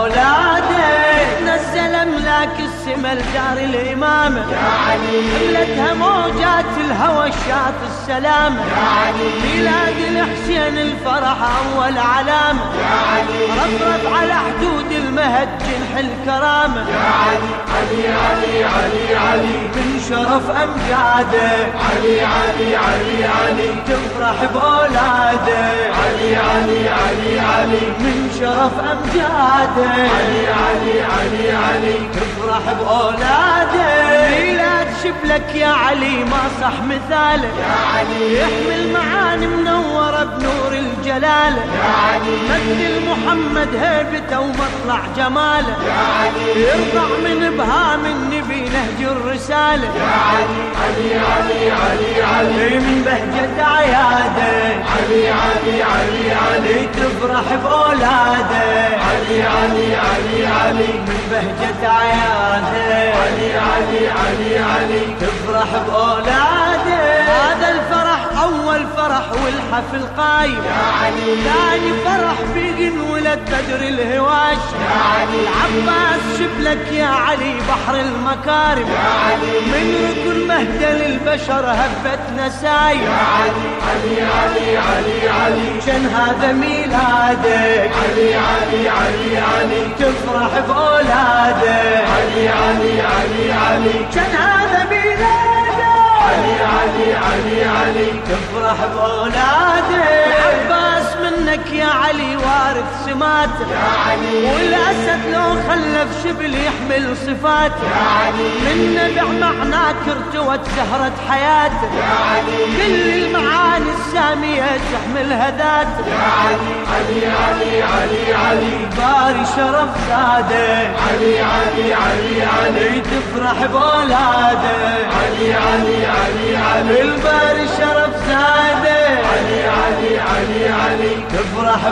S12: بأولاده، نزل أملاك السما لدار الإمامة،
S13: يا علي
S12: حملتها موجات الهوى الشاط السلامة،
S13: يا علي
S12: ميلاد الحسين الفرح أول علامة،
S13: يا علي
S12: رفرف على حدود المهد جنح الكرامة،
S13: يا علي علي علي علي علي،
S12: من شرف أمجاده،
S13: علي علي علي علي،
S12: تفرح بأولاده،
S13: علي علي علي علي،
S12: من شرف أمجاده،
S13: علي علي علي علي،
S12: تفرح بأولاده، ميلاد شبلك يا علي ما صح مثاله،
S13: يا علي
S12: يحمل معاني منورة بنور الجلالة،
S13: يا علي
S12: مثل محمد هيبته ومطلع جماله،
S13: يا علي
S12: يرفع من ابهام النبي نهج الرسالة،
S13: يا علي علي علي علي علي،
S12: من بهجة عياده،
S13: علي علي علي علي،
S12: تفرح بأولاده،
S13: علي علي علي علي،
S12: من بهجة عياده،
S13: علي علي علي علي،
S12: تفرح بأولاده، هذا الفرح أول فرح والحفل قايم،
S13: يا علي
S12: ثاني فرح بيجن ولد بدر الهواش،
S13: يا علي
S12: العباس شبلك يا علي بحر المكارم،
S13: يا علي
S12: من ركن مهدى للبشر هبت نسايم،
S13: يا علي علي علي علي علي،
S12: كان هذا ميلادك،
S13: علي علي علي علي،
S12: تفرح بأولاده،
S13: علي علي علي علي،
S12: كان هذا ميلادك،
S13: علي علي علي علي،
S12: تفرح بأولاده، العباس منك يا علي وارث سماته،
S13: يا علي
S12: والأسد لو خلف شبل يحمل صفاته،
S13: يا علي
S12: من نبع معناك ارتوت زهرة حياته،
S13: يا علي
S12: كل المعاني السامية تحملها ذاته،
S13: يا علي علي علي علي علي،
S12: باري شرف زاده،
S13: علي علي علي علي،
S12: تفرح بأولاده،
S13: علي علي علي علي،
S12: الباري شرف زاده،
S13: علي علي علي علي،
S12: تفرح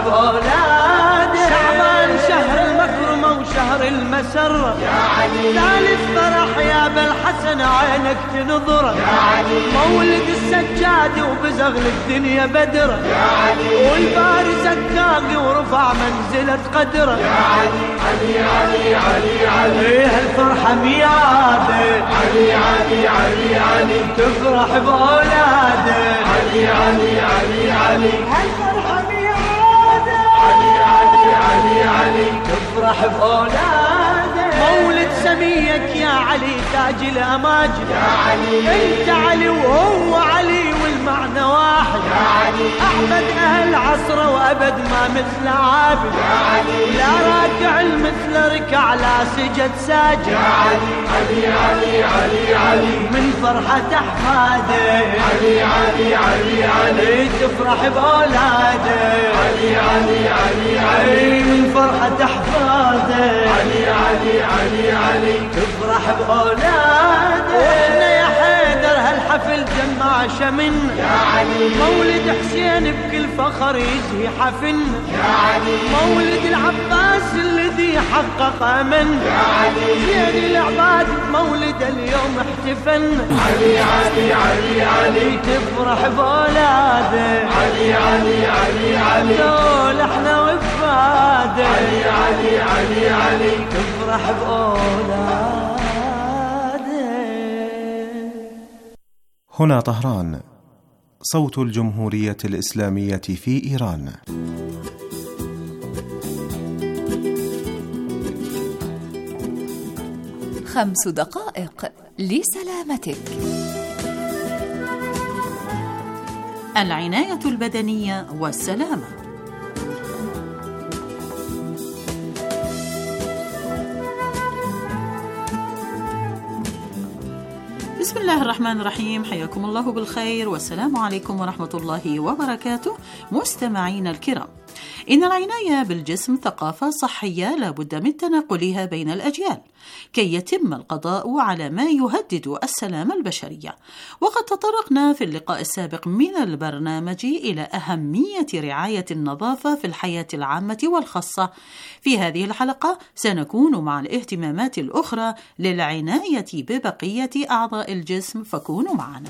S12: بأولاده، شعبان شهر المكرمة وشهر المسرة،
S13: يا علي
S12: ثالث فرح يا بالحسن عينك تنظره،
S13: يا علي
S12: مولد السجاد وبزغل الدنيا بدره،
S13: يا علي
S12: والباري زكاقي ورفع منزلة قدره،
S13: يا علي علي علي علي علي،
S12: ايه الفرحة مياده،
S13: علي علي علي علي،
S12: تفرح بأولاده،
S13: علي علي علي علي،
S12: هالفرحة مياده،
S13: علي علي علي علي،
S12: تفرح بأولاده، مولد سميك يا علي تاج الأماجد،
S13: يا علي
S12: انت علي وهو علي والمعنى واحد،
S13: يا علي
S12: أعبد أهل عصره وأبد ما مثل عابد،
S13: يا علي
S12: لا راكع المثل ركع لا سجد ساجد،
S13: يا علي علي علي علي علي،
S12: من فرحة أحفاده،
S13: علي علي علي علي،
S12: تفرح بأولاده،
S13: علي علي علي علي،
S12: من فرحة أحفاده،
S13: علي علي علي علي،
S12: تفرح بأولاده، واحنا يا حيدر هالحفل جمع شمنا،
S13: يا علي
S12: مولد حسين بكل فخر يزهي حفلنا،
S13: يا علي
S12: مولد العباس الذي حقق امنا،
S13: يا علي
S12: زين العباد مولد اليوم احتفلنا،
S13: علي علي علي علي،
S12: تفرح بأولاده،
S13: علي علي علي علي،
S12: دول احنا وفاده،
S13: علي علي علي علي،
S12: تفرح بأولاده.
S14: هنا طهران، صوت الجمهورية الإسلامية في إيران.
S5: خمس دقائق لسلامتك.
S15: العناية البدنية والسلامة. بسم الله الرحمن الرحيم، حياكم الله بالخير والسلام عليكم ورحمة الله وبركاته مستمعين الكرام. إن العناية بالجسم ثقافة صحية لا بد من تناقلها بين الأجيال كي يتم القضاء على ما يهدد السلامة البشرية. وقد تطرقنا في اللقاء السابق من البرنامج إلى أهمية رعاية النظافة في الحياة العامة والخاصة. في هذه الحلقة سنكون مع الاهتمامات الأخرى للعناية ببقية أعضاء الجسم، فكونوا معنا.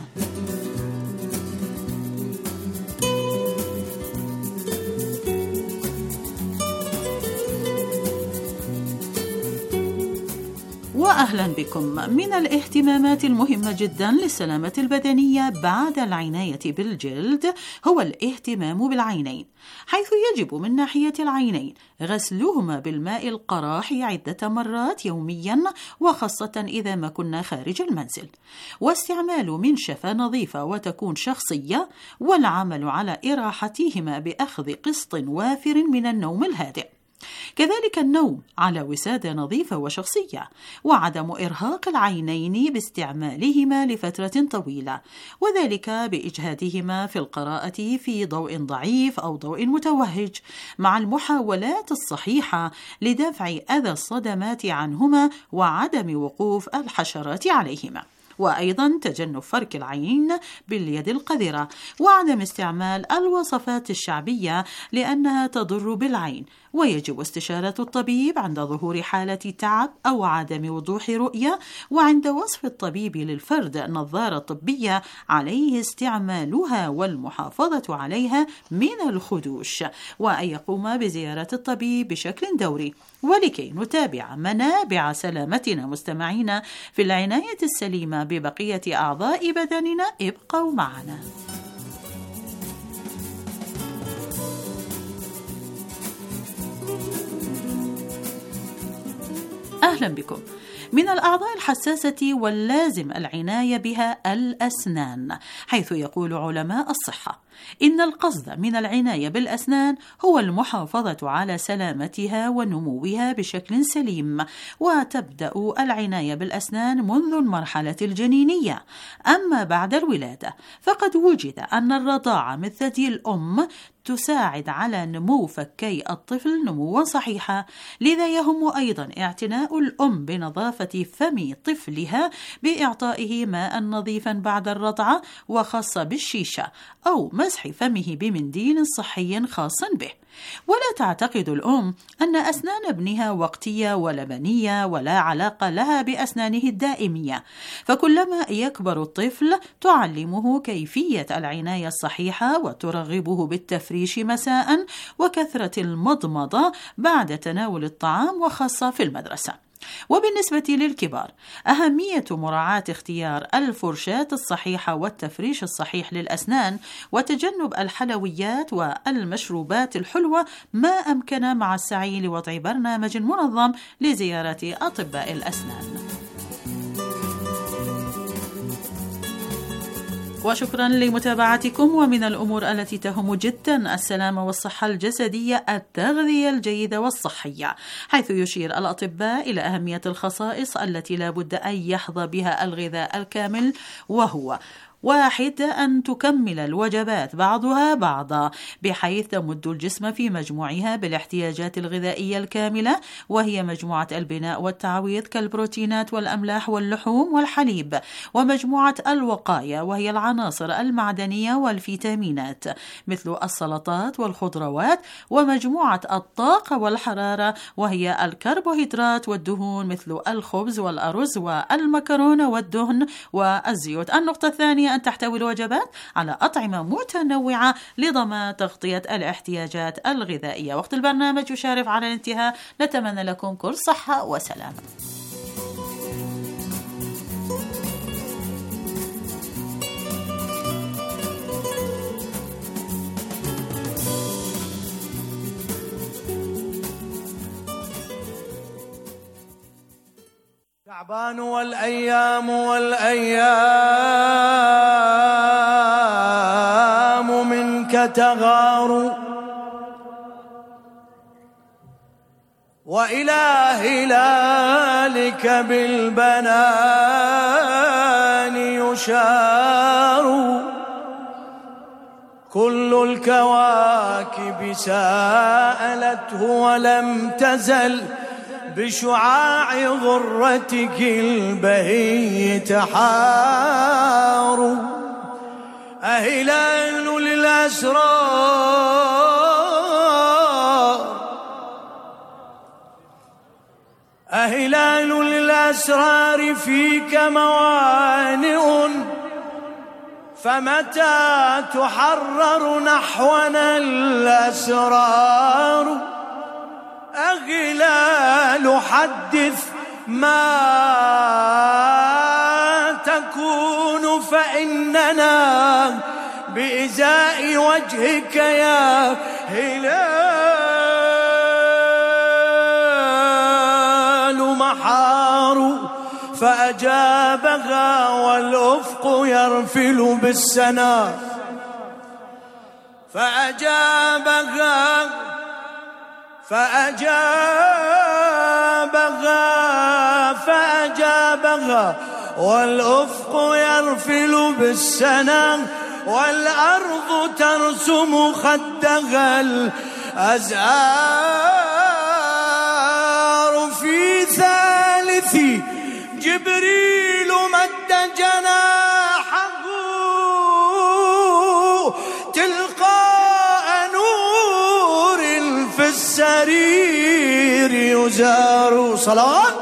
S15: وأهلا بكم. من الاهتمامات المهمة جدا للسلامة البدنية بعد العناية بالجلد هو الاهتمام بالعينين، حيث يجب من ناحية العينين غسلهما بالماء القراح عدة مرات يوميا، وخاصة إذا ما كنا خارج المنزل، واستعمال منشفة نظيفة وتكون شخصية، والعمل على إراحتهما بأخذ قسط وافر من النوم الهادئ. كذلك النوم على وسادة نظيفة وشخصية، وعدم إرهاق العينين باستعمالهما لفترة طويلة، وذلك بإجهادهما في القراءة في ضوء ضعيف أو ضوء متوهج، مع المحاولات الصحيحة لدفع أذى الصدمات عنهما وعدم وقوف الحشرات عليهما. وأيضا تجنب فرك العين باليد القذرة، وعدم استعمال الوصفات الشعبية لأنها تضر بالعين، ويجب استشارة الطبيب عند ظهور حالة تعب أو عدم وضوح رؤية، وعند وصف الطبيب للفرد نظارة طبية عليه استعمالها والمحافظة عليها من الخدوش، وأن يقوم بزيارة الطبيب بشكل دوري. ولكي نتابع منابع سلامتنا مستمعينا في العناية السليمة ببقية أعضاء بدننا، ابقوا معنا. أهلا بكم. من الأعضاء الحساسة واللازم العناية بها الأسنان، حيث يقول علماء الصحة إن القصد من العناية بالأسنان هو المحافظة على سلامتها ونموها بشكل سليم، وتبدأ العناية بالأسنان منذ المرحلة الجنينية. أما بعد الولادة فقد وجد أن الرضاعة من ثدي الأم تساعد على نمو فكي الطفل نموا صحيحا، لذا يهم أيضا اعتناء الأم بنظافة فم طفلها بإعطائه ماء نظيفا بعد الرضعة، وخاصة بالشيشة، أو مسح فمه بمنديل صحي خاص به. ولا تعتقد الأم أن أسنان ابنها وقتية ولبنية ولا علاقة لها بأسنانه الدائمية، فكلما يكبر الطفل تعلمه كيفية العناية الصحيحة وترغبه بالتفريش مساء وكثرة المضمضة بعد تناول الطعام، وخاصة في المدرسة. وبالنسبة للكبار، أهمية مراعاة اختيار الفرشاة الصحيحة والتفريش الصحيح للأسنان، وتجنب الحلويات والمشروبات الحلوة ما أمكن، مع السعي لوضع برنامج منظم لزيارة أطباء الأسنان. وشكرا لمتابعتكم. ومن الأمور التي تهم جدا السلامة والصحة الجسدية التغذية الجيدة والصحية، حيث يشير الأطباء إلى أهمية الخصائص التي لا بد أن يحظى بها الغذاء الكامل، وهو 1. أن تكمل الوجبات بعضها بعضا، بحيث تمد الجسم في مجموعها بالاحتياجات الغذائية الكاملة، وهي مجموعة البناء والتعويض كالبروتينات والأملاح واللحوم والحليب، ومجموعة الوقاية وهي العناصر المعدنية والفيتامينات مثل السلطات والخضروات، ومجموعة الطاقة والحرارة وهي الكربوهيدرات والدهون مثل الخبز والأرز والمكرونة والدهن والزيوت. النقطة الثانية أن تحتوي الوجبات على أطعمة متنوعة لضمان تغطية الاحتياجات الغذائية. وقت البرنامج يشارف على الانتهاء، نتمنى لكم كل صحة وسلامة.
S12: تعبان والأيام منك تغار، وإلى هلالك بالبنان يشار، كل الكواكب سألته ولم تزل بشعاع غرتك البهي تحار. أهلال للأسرار أهلال للأسرار فيك موانئ، فمتى تحرر نحونا الأسرار. أهلال حدث ما تكون، فإننا بإزاء وجهك يا هلال محار. فأجابها والأفق يرفل بالسنا، فأجابها والأفق يرفل بالسنا، والأرض ترسم خدها الأزهار. في ثالث جبريل مد جناحه تلقاء نور في السرير يزار. صلوات.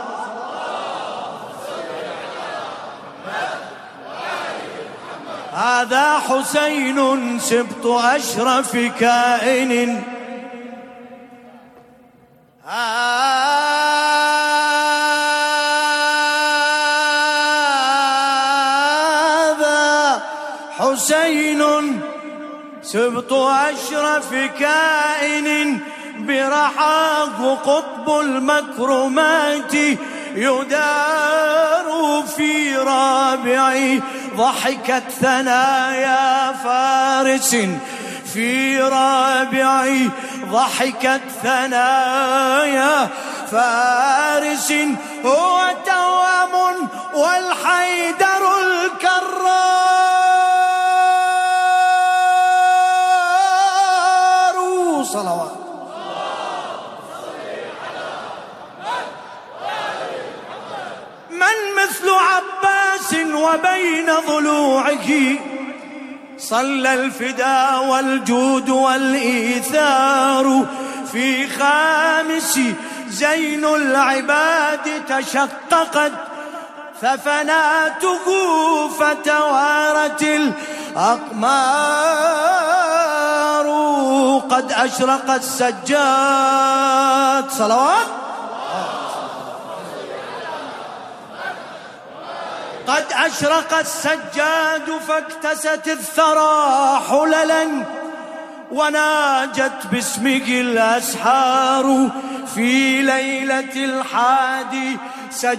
S12: هذا حسين سبط أشرف كائن، هذا حسين سبط أشرف كائن، برحاه قطب المكرمات يدار. في رابع ضحكت ثنايا فارس، في رابع ضحكت ثنايا فارس. هو توام والحيدر الكرار. صلوات. من مثل عباس وبين ضلوعه صلى الفداء والجود والإيثار. في خامس زين العباد تشققت ففناته، فتوارت الأقمار. قد أشرق السجاد. صلوات. قد أشرق السجاد فاكتست الثرى حللا، وناجت باسمه الأسحار. في ليلة الحادي